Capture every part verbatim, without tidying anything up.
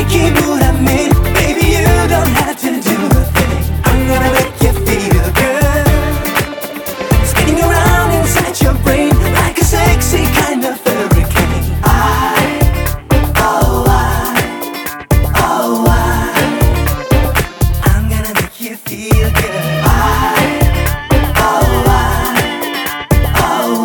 freaky mood I'm in. Baby, you don't have to do a thing. I'm gonna make you feel good, spinning around inside your brain like a sexy kind of hurricane. I, oh I, oh I, I'm gonna make you feel good. I, oh I, oh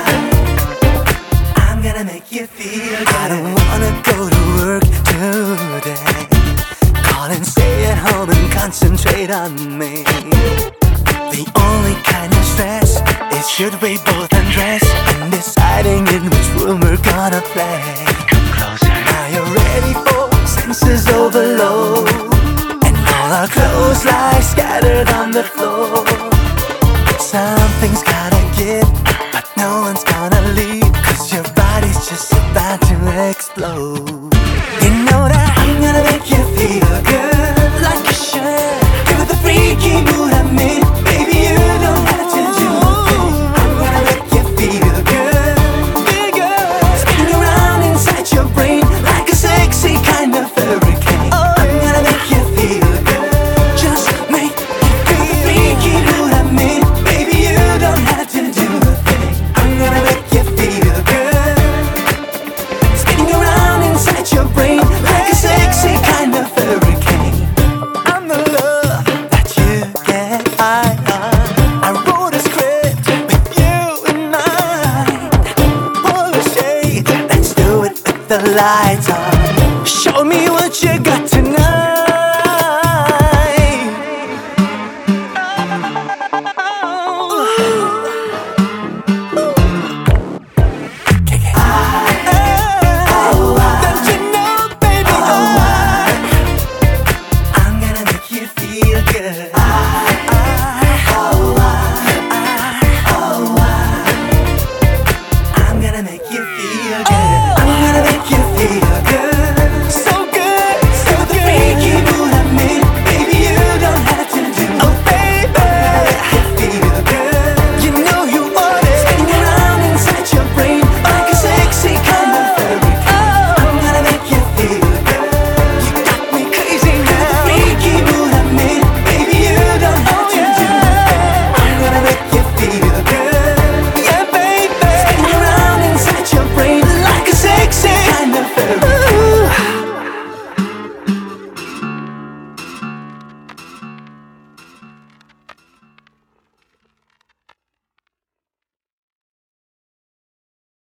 I, I'm gonna make you feel good. I don't wanna go to work today. Call and stay at home and concentrate on me. The only kind of stress is should we both undress and deciding in which room we're gonna play. Come closer. Now you're ready for senses overload, and all our clothes lie scattered on the floor. Something's gotta give, but no one's gonna leave, 'cause your body's just about to explode. You know that I'm gonna make you feel good like you should. Give it the freaky mood I'm in. Baby, you don't have to do a thing. I'm gonna make you feel good, feel good, spinning around inside your brain like a sexy kind of hurricane. I'm gonna make you feel good, just make you feel the freaky mood I'm in. Baby, you don't have to do a thing. I'm gonna make you feel good, spinning around inside your brain like a sexy kind of hurricane. I'm the love that you get high on. I wrote a script with you in mind. Pull the shade, let's do it with the light.